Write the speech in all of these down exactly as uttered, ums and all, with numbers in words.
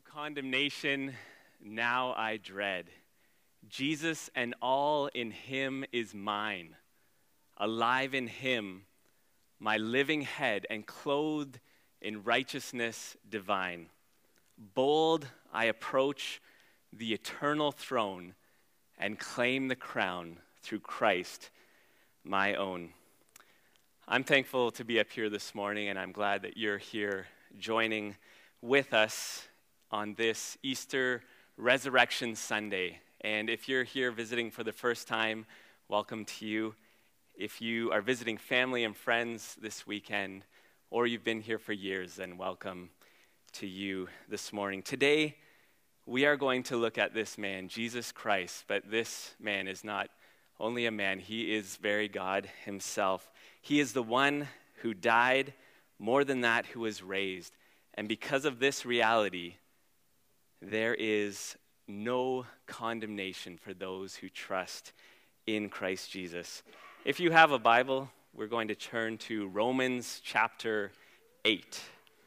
Condemnation, now I dread. Jesus and all in him is mine. Alive in him, my living head, and clothed in righteousness divine. Bold I approach the eternal throne and claim the crown through Christ, my own. I'm thankful to be up here this morning, and I'm glad that you're here joining with us on this Easter Resurrection Sunday. And if you're here visiting for the first time, welcome to you. If you are visiting family and friends this weekend, or you've been here for years, then welcome to you this morning. Today, we are going to look at this man, Jesus Christ, but this man is not only a man, he is very God himself. He is the one who died, more than that, who was raised. And because of this reality, there is no condemnation for those who trust in Christ Jesus. If you have a Bible, we're going to turn to Romans chapter eight.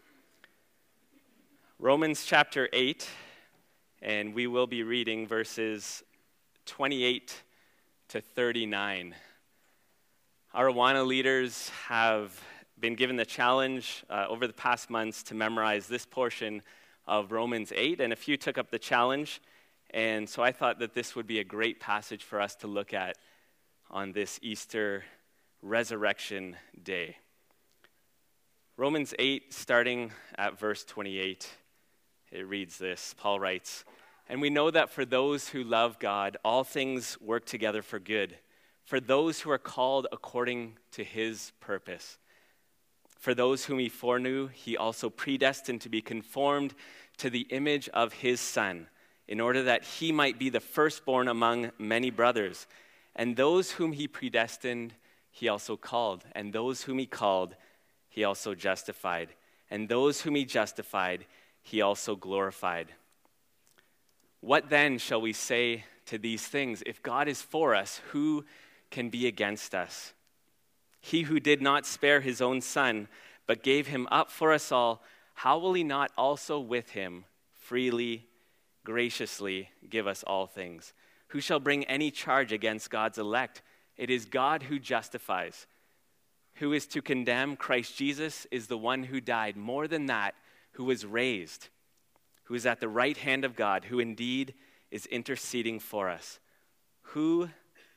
Romans chapter eight, and we will be reading verses twenty-eight to thirty-nine. Our Awana leaders have been given the challenge uh, over the past months to memorize this portion of Romans eight, and a few took up the challenge, and so I thought that this would be a great passage for us to look at on this Easter Resurrection Day. Romans eight, starting at verse twenty-eight, it reads this. Paul writes, "And we know that for those who love God, all things work together for good, for those who are called according to his purpose. For those whom he foreknew, he also predestined to be conformed to the image of his Son, in order that he might be the firstborn among many brothers. And those whom he predestined, he also called. And those whom he called, he also justified. And those whom he justified, he also glorified. What then shall we say to these things? If God is for us, who can be against us? He who did not spare his own Son, but gave him up for us all, how will he not also with him freely, graciously give us all things? Who shall bring any charge against God's elect? It is God who justifies. Who is to condemn? Christ Jesus is the one who died, more than that, who was raised, who is at the right hand of God, who indeed is interceding for us. Who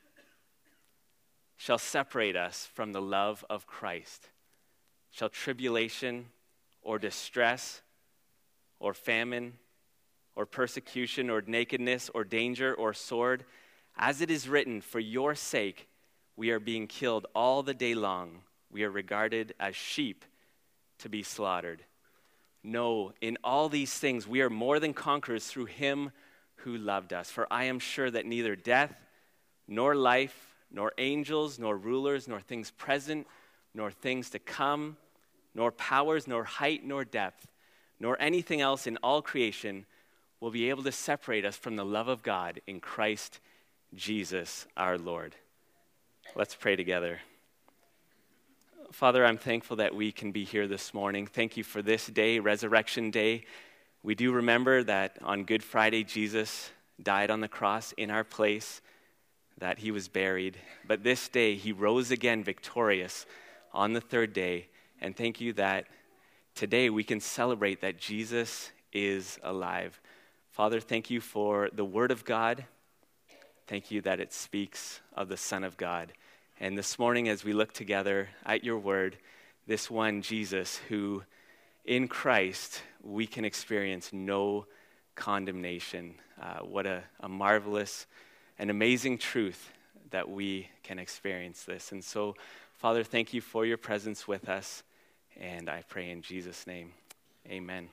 shall separate us from the love of Christ? Shall tribulation or distress or famine or persecution or nakedness or danger or sword? As it is written, for your sake we are being killed all the day long. We are regarded as sheep to be slaughtered. No, in all these things we are more than conquerors through him who loved us. For I am sure that neither death nor life, nor angels, nor rulers, nor things present, nor things to come, nor powers, nor height, nor depth, nor anything else in all creation will be able to separate us from the love of God in Christ Jesus our Lord." Let's pray together. Father, I'm thankful that we can be here this morning. Thank you for this day, Resurrection Day. We do remember that on Good Friday, Jesus died on the cross in our place, that he was buried. But this day, he rose again victorious on the third day. And thank you that today we can celebrate that Jesus is alive. Father, thank you for the Word of God. Thank you that it speaks of the Son of God. And this morning, as we look together at your Word, this one Jesus who in Christ we can experience no condemnation. Uh, what a, a marvelous an amazing truth that we can experience this. And so, Father, thank you for your presence with us, and I pray in Jesus' name, amen.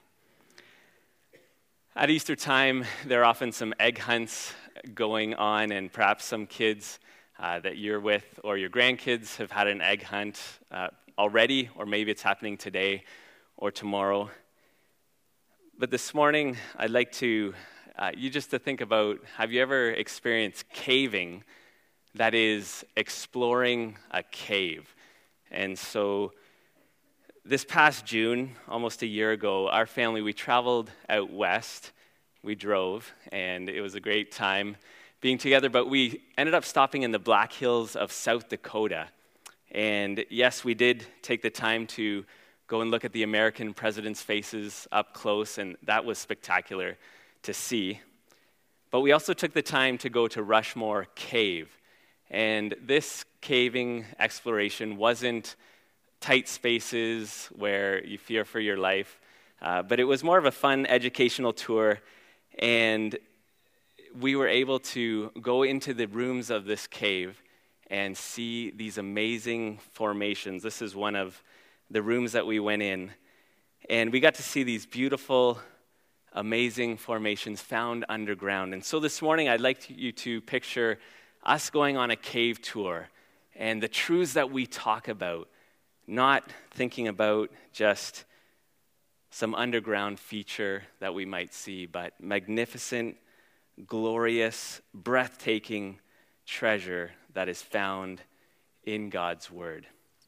At Easter time, there are often some egg hunts going on, and perhaps some kids uh, that you're with or your grandkids have had an egg hunt uh, already, or maybe it's happening today or tomorrow. But this morning, I'd like to Uh, you just to think about, have you ever experienced caving? That is exploring a cave. And so This past June, almost a year ago, our family, we traveled out west. We drove, and it was a great time being together, but we ended up stopping in the Black Hills of South Dakota. And yes, we did take the time to go and look at the American presidents' faces up close, and that was spectacular to see. But we also took the time to go to Rushmore Cave. And this caving exploration wasn't tight spaces where you fear for your life, uh, but it was more of a fun educational tour, and we were able to go into the rooms of this cave and see these amazing formations. This is one of the rooms that we went in, and we got to see these beautiful, amazing formations found underground. And so this morning, I'd like you to picture us going on a cave tour and the truths that we talk about, not thinking about just some underground feature that we might see, but magnificent, glorious, breathtaking treasure that is found in God's Word.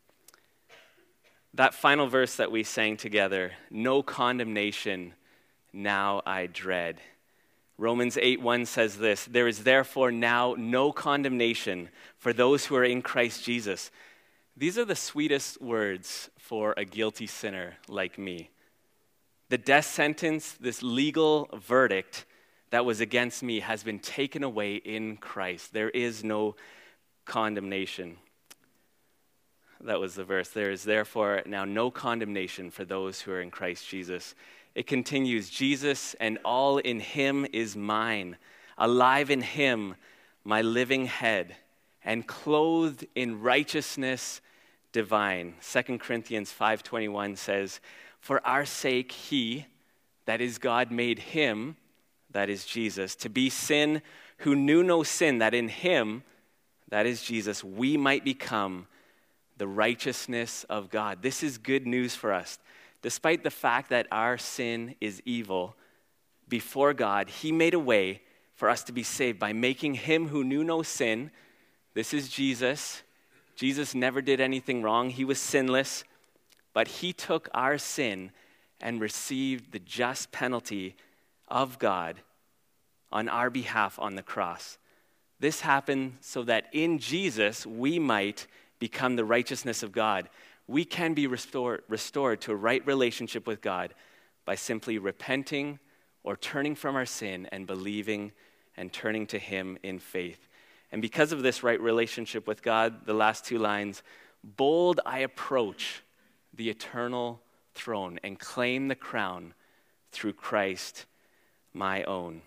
That final verse that we sang together, no condemnation, now I dread. Romans eight one says this, there is therefore now no condemnation for those who are in Christ Jesus. These are the sweetest words for a guilty sinner like me. The death sentence, this legal verdict that was against me, has been taken away in Christ. There is no condemnation. That was the verse. There is therefore now no condemnation for those who are in Christ Jesus. It continues, Jesus and all in him is mine, alive in him, my living head, and clothed in righteousness divine. Second Corinthians five twenty-one says, for our sake he, that is God, made him, that is Jesus, to be sin who knew no sin, that in him, that is Jesus, we might become the righteousness of God. This is good news for us. Despite the fact that our sin is evil before God, he made a way for us to be saved by making him who knew no sin. This is Jesus. Jesus never did anything wrong. He was sinless, but he took our sin and received the just penalty of God on our behalf on the cross. This happened so that in Jesus we might become the righteousness of God. We can be restored, restored to a right relationship with God by simply repenting or turning from our sin and believing and turning to him in faith. And because of this right relationship with God, the last two lines, bold I approach the eternal throne and claim the crown through Christ my own.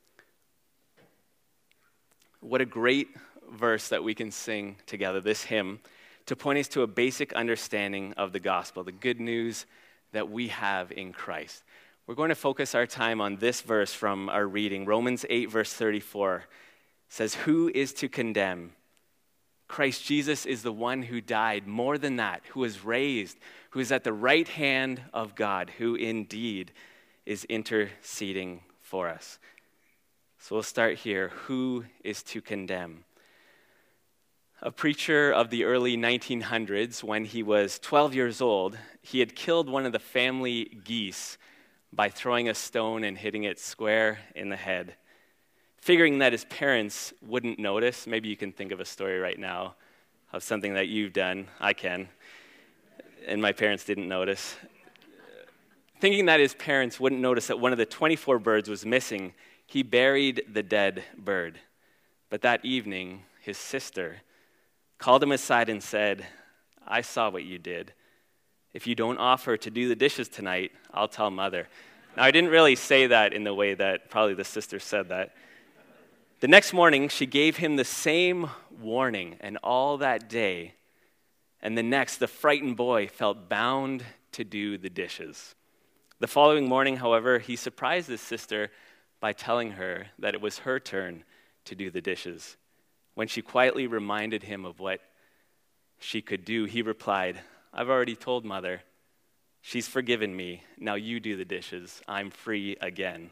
What a great verse that we can sing together, this hymn, to point us to a basic understanding of the gospel, the good news that we have in Christ. We're going to focus our time on this verse from our reading. Romans eight, verse thirty-four says, who is to condemn? Christ Jesus is the one who died, more than that, who was raised, who is at the right hand of God, who indeed is interceding for us. So we'll start here. Who is to condemn? A preacher of the early nineteen hundreds, when he was twelve years old, he had killed one of the family geese by throwing a stone and hitting it square in the head. Figuring that his parents wouldn't notice, maybe you can think of a story right now of something that you've done. I can. And my parents didn't notice. Thinking that his parents wouldn't notice that one of the twenty-four birds was missing, he buried the dead bird. But that evening, his sister called him aside and said, I saw what you did. If you don't offer to do the dishes tonight, I'll tell Mother. Now, I didn't really say that in the way that probably the sister said that. The next morning, she gave him the same warning, and all that day, and the next, the frightened boy felt bound to do the dishes. The following morning, however, he surprised his sister by telling her that it was her turn to do the dishes. When she quietly reminded him of what she could do, he replied, I've already told Mother. She's forgiven me. Now you do the dishes. I'm free again.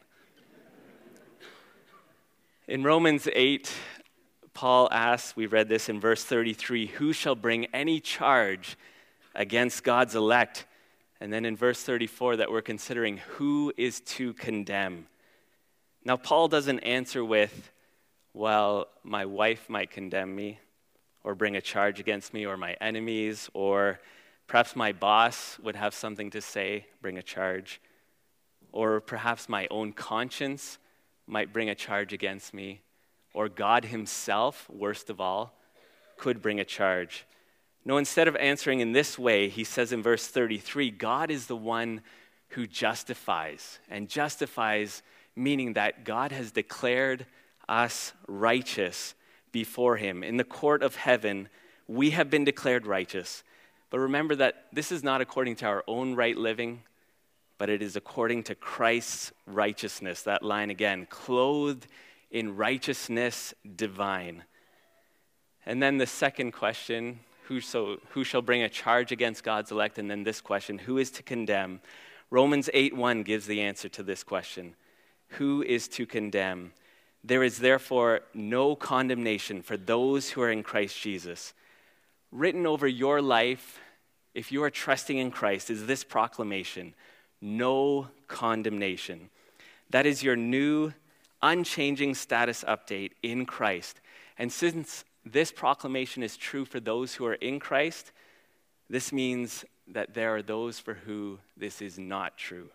In Romans eight, Paul asks, we read this in verse thirty-three, who shall bring any charge against God's elect? And then in verse thirty-four that we're considering, who is to condemn? Now, Paul doesn't answer with, well, my wife might condemn me or bring a charge against me, or my enemies, or perhaps my boss would have something to say, bring a charge, or perhaps my own conscience might bring a charge against me, or God himself, worst of all, could bring a charge. No, instead of answering in this way, he says in verse thirty-three, God is the one who justifies, and justifies meaning that God has declared us righteous before him. In the court of heaven, we have been declared righteous. But remember that this is not according to our own right living, but it is according to Christ's righteousness. That line again, clothed in righteousness divine. And then the second question, who, so, who shall bring a charge against God's elect? And then this question, who is to condemn? Romans eight one gives the answer to this question. Who is to condemn? There is therefore no condemnation for those who are in Christ Jesus. Written over your life, if you are trusting in Christ, is this proclamation: no condemnation. That is your new, unchanging status update in Christ. And since this proclamation is true for those who are in Christ, this means that there are those for who this is not true.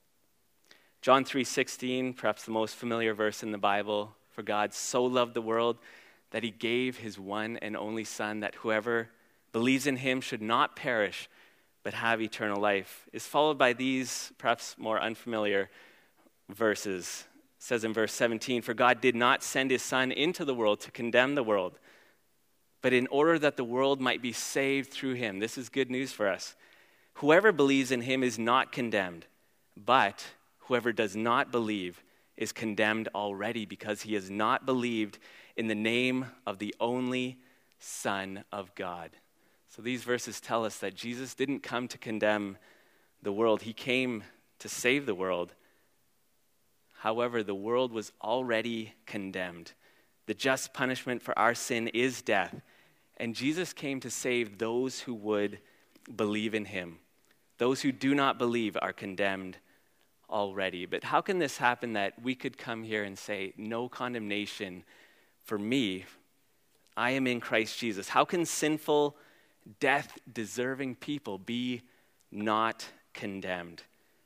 John three sixteen, perhaps the most familiar verse in the Bible, for God so loved the world that he gave his one and only Son, that whoever believes in him should not perish, but have eternal life, is followed by these perhaps more unfamiliar verses. It says in verse seventeen, for God did not send his Son into the world to condemn the world, but in order that the world might be saved through him. This is good news for us. Whoever believes in him is not condemned, but whoever does not believe is condemned already, because he has not believed in the name of the only Son of God. So these verses tell us that Jesus didn't come to condemn the world. He came to save the world. However, the world was already condemned. The just punishment for our sin is death. And Jesus came to save those who would believe in him. Those who do not believe are condemned already. But how can this happen that we could come here and say, no condemnation for me? I am in Christ Jesus. How can sinful, death-deserving people be not condemned?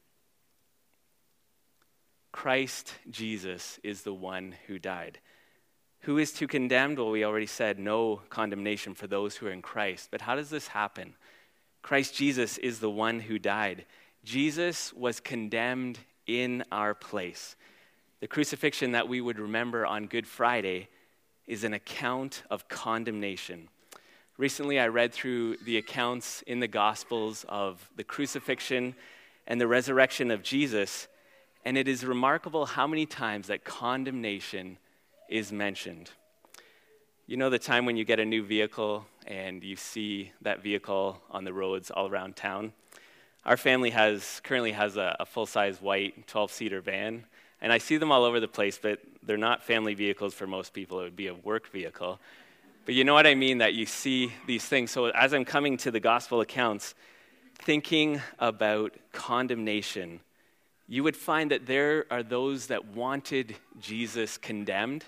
Christ Jesus is the one who died. Who is to condemn? Well, we already said no condemnation for those who are in Christ. But how does this happen? Christ Jesus is the one who died. Jesus was condemned in our place. The crucifixion that we would remember on Good Friday is an account of condemnation. Recently, I read through the accounts in the Gospels of the crucifixion and the resurrection of Jesus, and it is remarkable how many times that condemnation is mentioned. You know the time when you get a new vehicle and you see that vehicle on the roads all around town? Our family has currently has a, a full-size white twelve-seater van, and I see them all over the place, but they're not family vehicles for most people. It would be a work vehicle. But you know what I mean, that you see these things. So as I'm coming to the gospel accounts, thinking about condemnation, you would find that there are those that wanted Jesus condemned.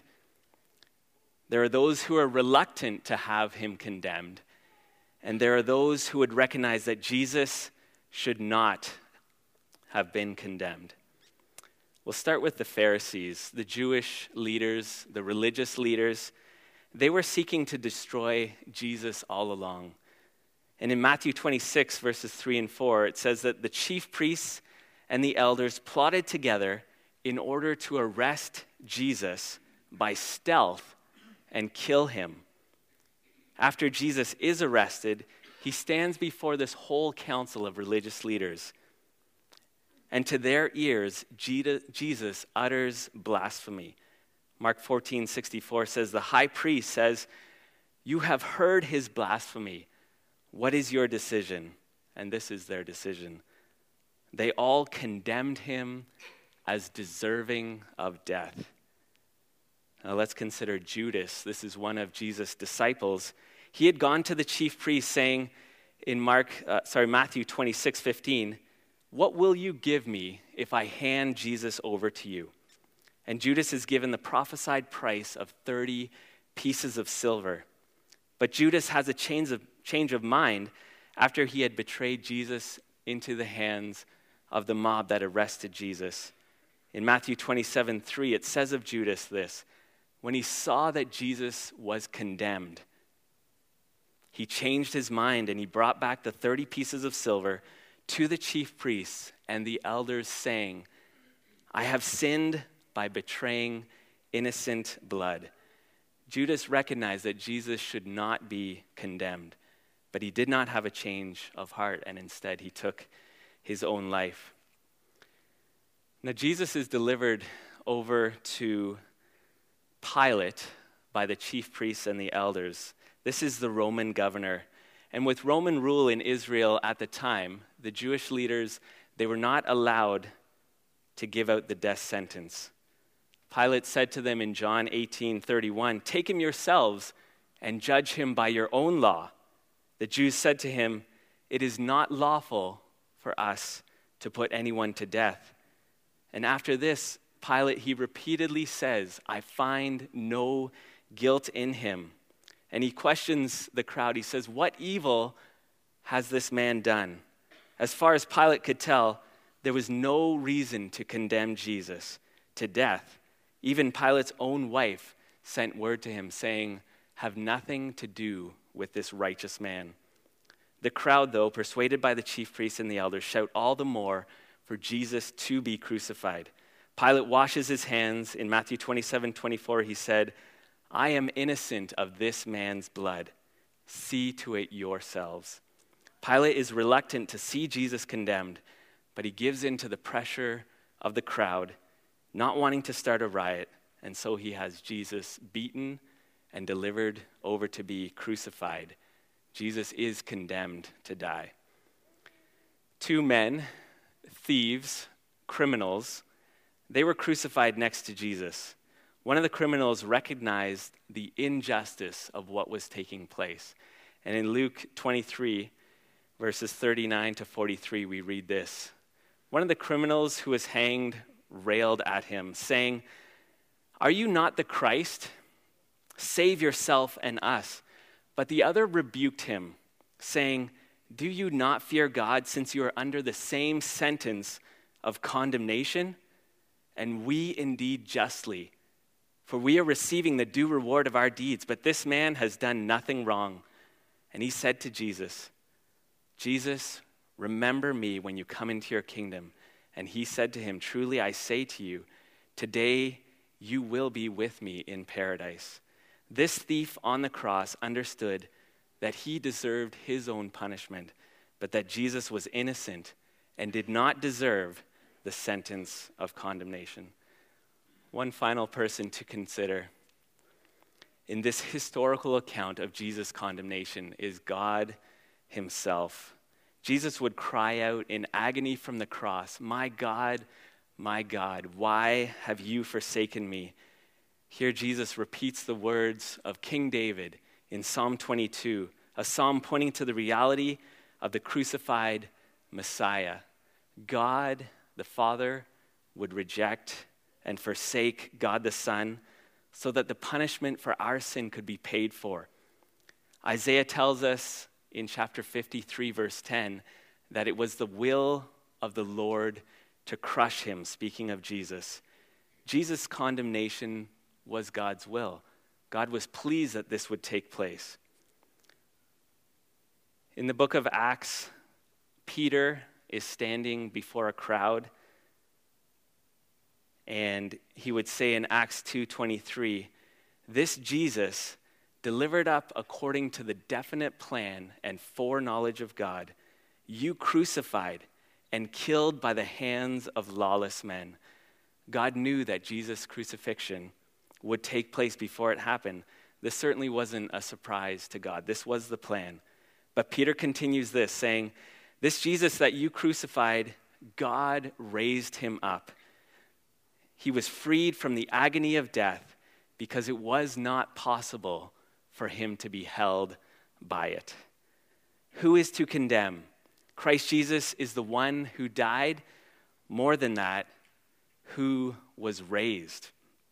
There are those who are reluctant to have him condemned. And there are those who would recognize that Jesus should not have been condemned. We'll start with the Pharisees, the Jewish leaders, the religious leaders. They were seeking to destroy Jesus all along. And in Matthew twenty-six, verses three and four, it says that the chief priests and the elders plotted together in order to arrest Jesus by stealth and kill him. After Jesus is arrested, he stands before this whole council of religious leaders. And to their ears, Jesus utters blasphemy. Mark fourteen sixty-four says, the high priest says, you have heard his blasphemy. What is your decision? And this is their decision. They all condemned him as deserving of death. Now let's consider Judas. This is one of Jesus' disciples. He had gone to the chief priest saying, in Mark, uh, sorry, Matthew twenty-six fifteen, what will you give me if I hand Jesus over to you? And Judas is given the prophesied price of thirty pieces of silver. But Judas has a change of, change of mind after he had betrayed Jesus into the hands of the mob that arrested Jesus. In Matthew twenty-seven three, it says of Judas this: when he saw that Jesus was condemned, he changed his mind and he brought back the thirty pieces of silver to the chief priests and the elders, saying, I have sinned by betraying innocent blood. Judas recognized that Jesus should not be condemned, but he did not have a change of heart, and instead he took his own life. Now Jesus is delivered over to Pilate by the chief priests and the elders. This is the Roman governor. And with Roman rule in Israel at the time, the Jewish leaders, they were not allowed to give out the death sentence. Pilate said to them in John eighteen thirty-one, take him yourselves and judge him by your own law. The Jews said to him, it is not lawful for us to put anyone to death. And after this, Pilate, he repeatedly says, I find no guilt in him. And he questions the crowd. He says, what evil has this man done? As far as Pilate could tell, there was no reason to condemn Jesus to death. Even Pilate's own wife sent word to him saying, have nothing to do with this righteous man. The crowd, though, persuaded by the chief priests and the elders, shout all the more for Jesus to be crucified. Pilate washes his hands. In Matthew twenty-seven twenty-four, he said, I am innocent of this man's blood. See to it yourselves. Pilate is reluctant to see Jesus condemned, but he gives in to the pressure of the crowd, not wanting to start a riot, and so he has Jesus beaten and delivered over to be crucified. Jesus is condemned to die. Two men, thieves, criminals, they were crucified next to Jesus. One of the criminals recognized the injustice of what was taking place. And in Luke twenty-three, verses thirty-nine to forty-three, we read this. One of the criminals who was hanged railed at him, saying, are you not the Christ? Save yourself and us. But the other rebuked him, saying, do you not fear God, since you are under the same sentence of condemnation? And we indeed justly, for we are receiving the due reward of our deeds, but this man has done nothing wrong. And he said to Jesus, Jesus, remember me when you come into your kingdom. And he said to him, truly I say to you, today you will be with me in paradise. This thief on the cross understood that he deserved his own punishment, but that Jesus was innocent and did not deserve the sentence of condemnation. One final person to consider in this historical account of Jesus' condemnation is God himself. Jesus would cry out in agony from the cross, my God, my God, why have you forsaken me? Here Jesus repeats the words of King David in Psalm twenty-two, a psalm pointing to the reality of the crucified Messiah. God the Father would reject and forsake God the Son so that the punishment for our sin could be paid for. Isaiah tells us in chapter fifty-three, verse ten, that it was the will of the Lord to crush him, speaking of Jesus. Jesus' condemnation was God's will. God was pleased that this would take place. In the book of Acts, Peter is standing before a crowd, and he would say in Acts two twenty-three, this Jesus, delivered up according to the definite plan and foreknowledge of God, you crucified and killed by the hands of lawless men. God knew that Jesus' crucifixion would take place before it happened. This certainly wasn't a surprise to God. This was the plan. But Peter continues this, saying, this Jesus that you crucified, God raised him up. He was freed from the agony of death because it was not possible for him to be held by it. Who is to condemn? Christ Jesus is the one who died. More than that, who was raised.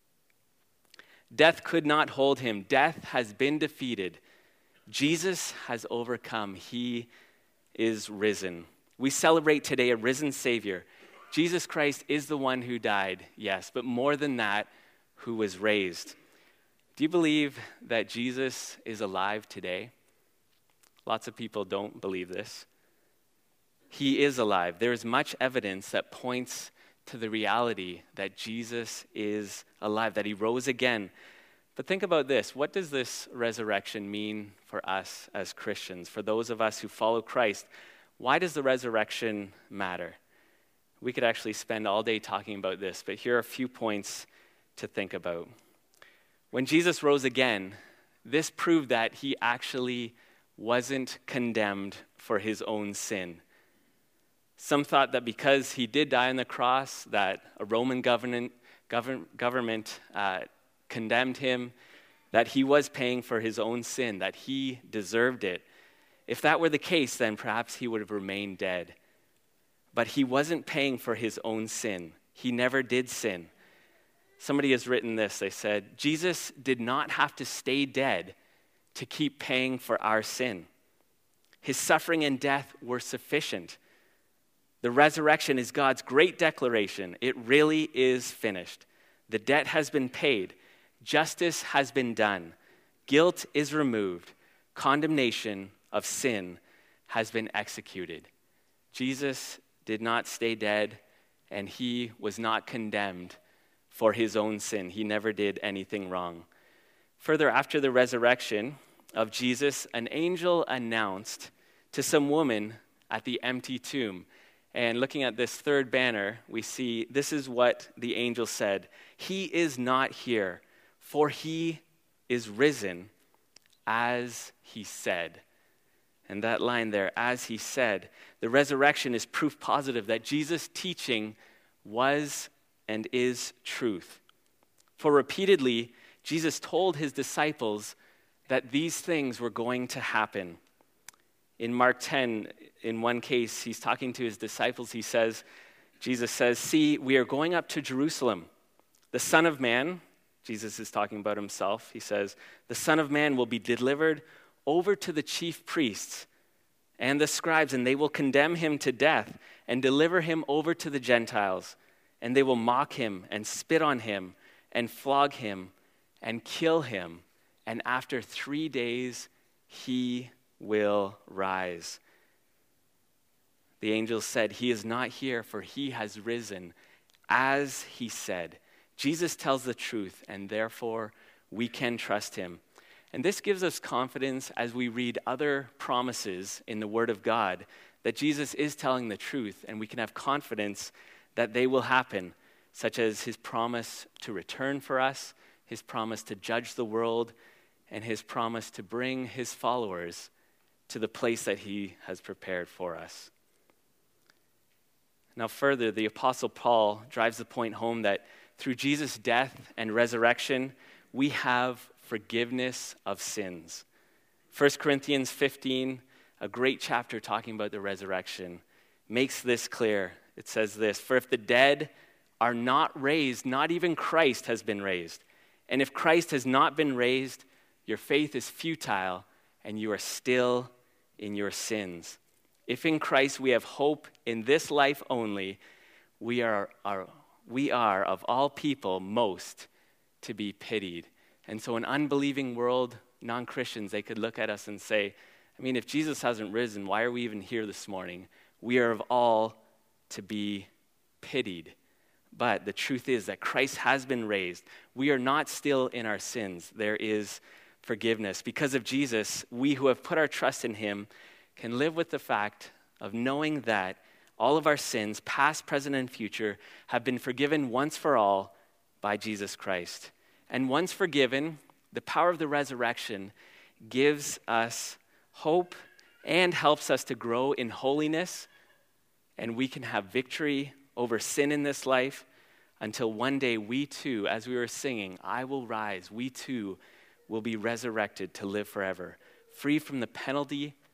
Death could not hold him. Death has been defeated. Jesus has overcome. He is risen. We celebrate today a risen Savior. Jesus Christ is the one who died, yes, but more than that, who was raised. Do you believe that Jesus is alive today? Lots of people don't believe this. He is alive. There is much evidence that points to the reality that Jesus is alive, that he rose again. But think about this. What does this resurrection mean for us as Christians, for those of us who follow Christ? Why does the resurrection matter? We could actually spend all day talking about this, but here are a few points to think about. When Jesus rose again, this proved that he actually wasn't condemned for his own sin. Some thought that because he did die on the cross, that a Roman government, govern, government uh, condemned him, that he was paying for his own sin, that he deserved it. If that were the case, then perhaps he would have remained dead. But he wasn't paying for his own sin. He never did sin. Somebody has written this. They said, Jesus did not have to stay dead to keep paying for our sin. His suffering and death were sufficient. The resurrection is God's great declaration. It really is finished. The debt has been paid. Justice has been done. Guilt is removed. Condemnation of sin has been executed. Jesus did not stay dead, and he was not condemned for his own sin. He never did anything wrong. Further, after the resurrection of Jesus, an angel announced to some woman at the empty tomb. And looking at this third banner, we see this is what the angel said. He is not here, for he is risen, as he said. And that line there, as he said, the resurrection is proof positive that Jesus' teaching was and is truth. For repeatedly, Jesus told his disciples that these things were going to happen. In Mark ten, in one case, he's talking to his disciples. He says, Jesus says, "See, we are going up to Jerusalem. The Son of Man," Jesus is talking about himself, he says, "the Son of Man will be delivered over to the chief priests and the scribes, and they will condemn him to death and deliver him over to the Gentiles. And they will mock him and spit on him and flog him and kill him. And after three days, he will rise." The angel said, "He is not here, for he has risen, as he said." Jesus tells the truth, and therefore we can trust him. And this gives us confidence as we read other promises in the Word of God that Jesus is telling the truth, and we can have confidence that they will happen, such as his promise to return for us, his promise to judge the world, and his promise to bring his followers to the place that he has prepared for us. Now further, the Apostle Paul drives the point home that through Jesus' death and resurrection, we have forgiveness of sins. First Corinthians fifteen, a great chapter talking about the resurrection, makes this clear. It says this, "For if the dead are not raised, not even Christ has been raised. And if Christ has not been raised, your faith is futile, and you are still in your sins. If in Christ we have hope in this life only, we are, are, we are of all people most to be pitied." And so an unbelieving world, non-Christians, they could look at us and say, I mean, if Jesus hasn't risen, why are we even here this morning? We are of all to be pitied. But the truth is that Christ has been raised. We are not still in our sins. There is forgiveness. Because of Jesus, we who have put our trust in him can live with the fact of knowing that all of our sins, past, present, and future, have been forgiven once for all by Jesus Christ. And once forgiven, the power of the resurrection gives us hope and helps us to grow in holiness, and we can have victory over sin in this life until one day we too, as we were singing, "I will rise," we too will be resurrected to live forever, free from the penalty,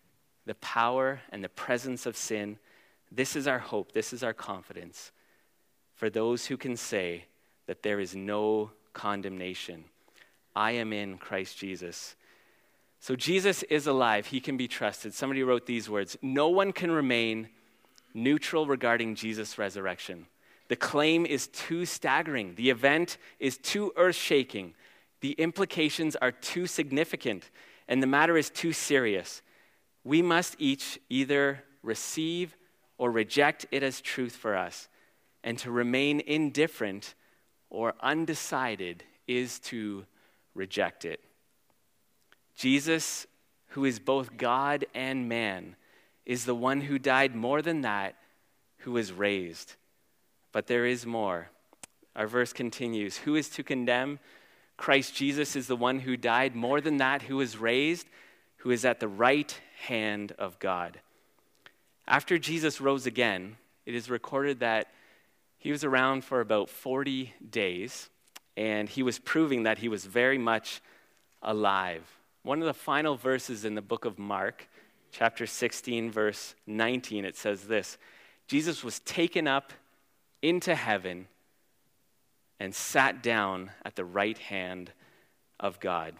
the power and the presence of sin, this is our hope, this is our confidence for those who can say that there is no condemnation. I am in Christ Jesus. So Jesus is alive. He can be trusted. Somebody wrote these words: no one can remain neutral regarding Jesus' resurrection. The claim is too staggering. The event is too earth-shaking. The implications are too significant, and the matter is too serious. We must each either receive or reject it as truth for us, and to remain indifferent or undecided is to reject it. Jesus, who is both God and man, is the one who died. More than that, who was raised. But there is more. Our verse continues. Who is to condemn? Christ Jesus is the one who died. More than that, who was raised, who is at the right hand of God. After Jesus rose again, it is recorded that he was around for about forty days, and he was proving that he was very much alive. One of the final verses in the book of Mark, chapter sixteen, verse nineteen, it says this: Jesus was taken up into heaven and sat down at the right hand of God.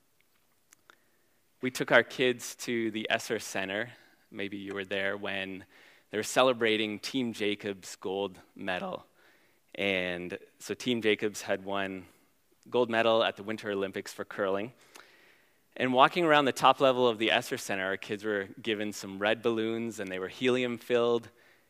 We took our kids to the Esser Center. Maybe you were there when they were celebrating Team Jacobs' gold medal. And so Team Jacobs had won gold medal at the Winter Olympics for curling. And walking around the top level of the Esser Center, our kids were given some red balloons, and they were helium-filled.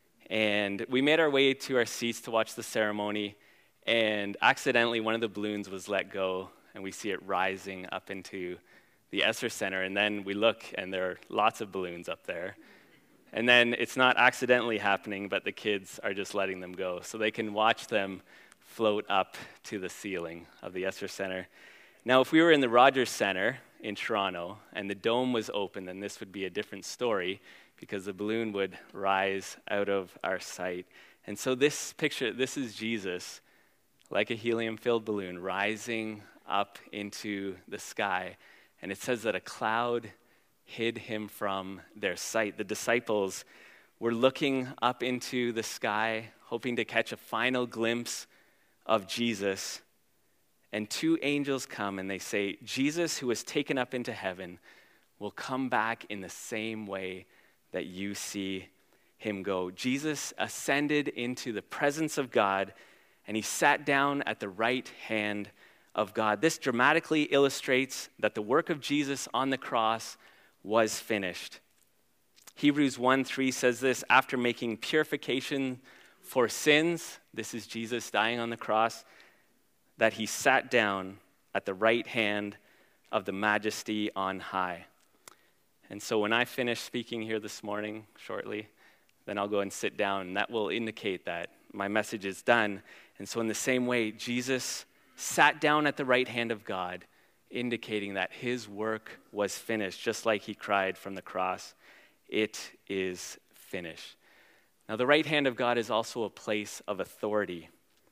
And we made our way to our seats to watch the ceremony, and accidentally one of the balloons was let go, and we see it rising up into the Esser Center. And then we look, and there are lots of balloons up there. And then it's not accidentally happening, but the kids are just letting them go, so they can watch them float up to the ceiling of the Esser Center. Now, if we were in the Rogers Center in Toronto, and the dome was open, then this would be a different story, because the balloon would rise out of our sight. And so this picture, this is Jesus, like a helium-filled balloon, rising up into the sky. And it says that a cloud hid him from their sight. The disciples were looking up into the sky, hoping to catch a final glimpse of Jesus. And two angels come and they say, Jesus, who was taken up into heaven, will come back in the same way that you see him go. Jesus ascended into the presence of God, and he sat down at the right hand of God. This dramatically illustrates that the work of Jesus on the cross was finished. Hebrews one three says this: after making purification for sins, this is Jesus dying on the cross, that he sat down at the right hand of the Majesty on high. And so when I finish speaking here this morning, shortly, then I'll go and sit down, and that will indicate that my message is done. And so in the same way, Jesus sat down at the right hand of God, indicating that his work was finished, just like he cried from the cross, it is finished. Now, the right hand of God is also a place of authority.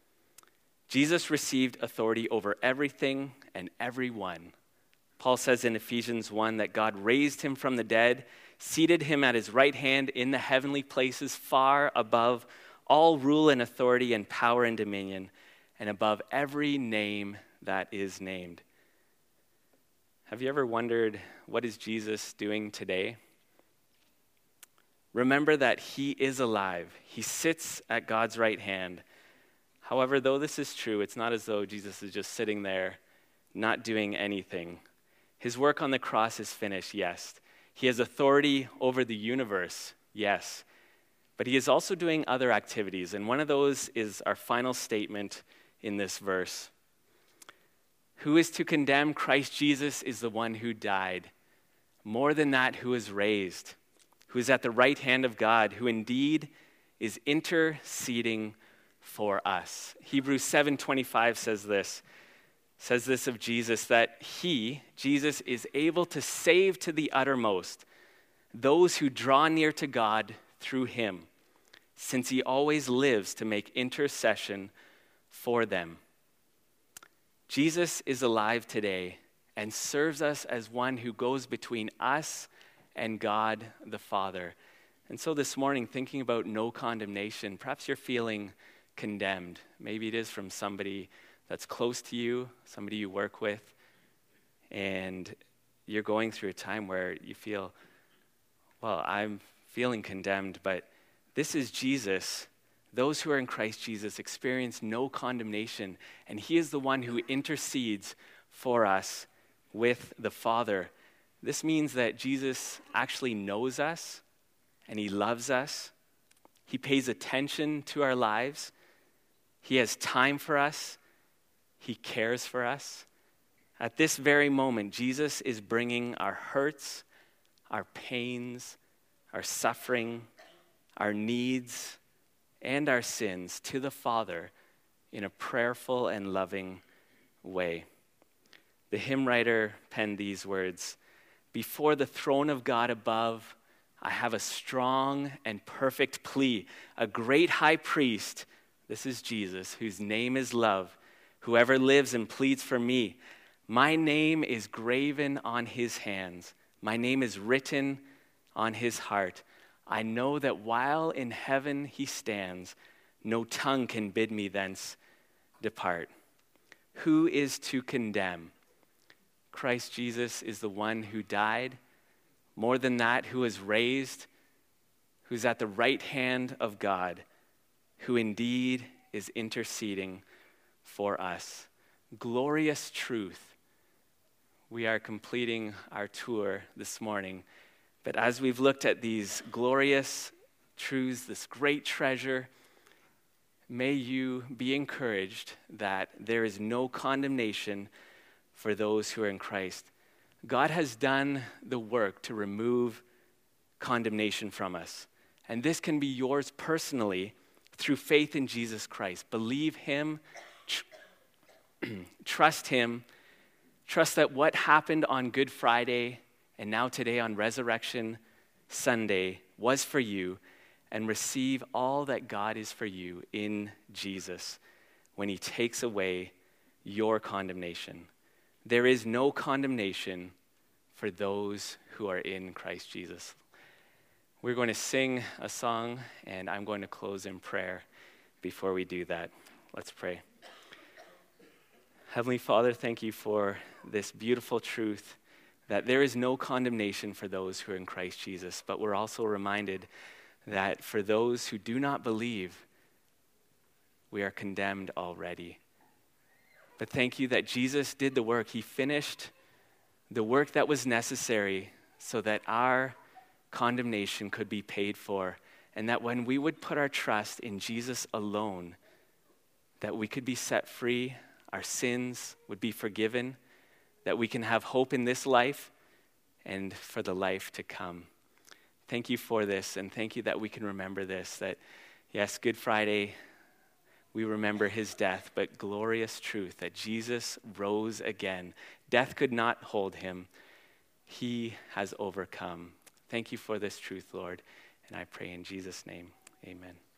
Jesus received authority over everything and everyone. Paul says in Ephesians one that God raised him from the dead, seated him at his right hand in the heavenly places, far above all rule and authority and power and dominion, and above every name that is named. Have you ever wondered, what is Jesus doing today? Remember that he is alive. He sits at God's right hand. However, though this is true, it's not as though Jesus is just sitting there not doing anything. His work on the cross is finished, yes. He has authority over the universe, yes. But he is also doing other activities, and one of those is our final statement in this verse. Who is to condemn? Christ Jesus is the one who died. More than that, who is raised, who is at the right hand of God, who indeed is interceding for us. Hebrews seven twenty-five says this, says this of Jesus, that he, Jesus, is able to save to the uttermost those who draw near to God through him, since he always lives to make intercession for them. Jesus is alive today and serves us as one who goes between us and God the Father. And so this morning, thinking about no condemnation, perhaps you're feeling condemned. Maybe it is from somebody that's close to you, somebody you work with, and you're going through a time where you feel, well, I'm feeling condemned, but this is Jesus. Those who are in Christ Jesus experience no condemnation, and he is the one who intercedes for us with the Father. This means that Jesus actually knows us, and he loves us. He pays attention to our lives. He has time for us. He cares for us. At this very moment, Jesus is bringing our hurts, our pains, our suffering, our needs, and our sins to the Father in a prayerful and loving way. The hymn writer penned these words, "Before the throne of God above, I have a strong and perfect plea, a great high priest, this is Jesus, whose name is love, whoever lives and pleads for me. My name is graven on his hands. My name is written on his heart. I know that while in heaven he stands, no tongue can bid me thence depart. Who is to condemn? Christ Jesus is the one who died. More than that, who was raised, who's at the right hand of God, who indeed is interceding for us. Glorious truth. We are completing our tour this morning. But as we've looked at these glorious truths, this great treasure, may you be encouraged that there is no condemnation for those who are in Christ. God has done the work to remove condemnation from us. And this can be yours personally through faith in Jesus Christ. Believe him, tr- trust him, trust that what happened on Good Friday and now today on Resurrection Sunday was for you, and receive all that God is for you in Jesus when he takes away your condemnation. There is no condemnation for those who are in Christ Jesus. We're going to sing a song, and I'm going to close in prayer before we do that. Let's pray. Heavenly Father, thank you for this beautiful truth that there is no condemnation for those who are in Christ Jesus, but we're also reminded that for those who do not believe, we are condemned already. But thank you that Jesus did the work. He finished the work that was necessary so that our condemnation could be paid for, and that when we would put our trust in Jesus alone, that we could be set free, our sins would be forgiven, that we can have hope in this life and for the life to come. Thank you for this, and thank you that we can remember this, that yes, Good Friday, we remember his death, but glorious truth that Jesus rose again. Death could not hold him. He has overcome. Thank you for this truth, Lord, and I pray in Jesus' name, amen.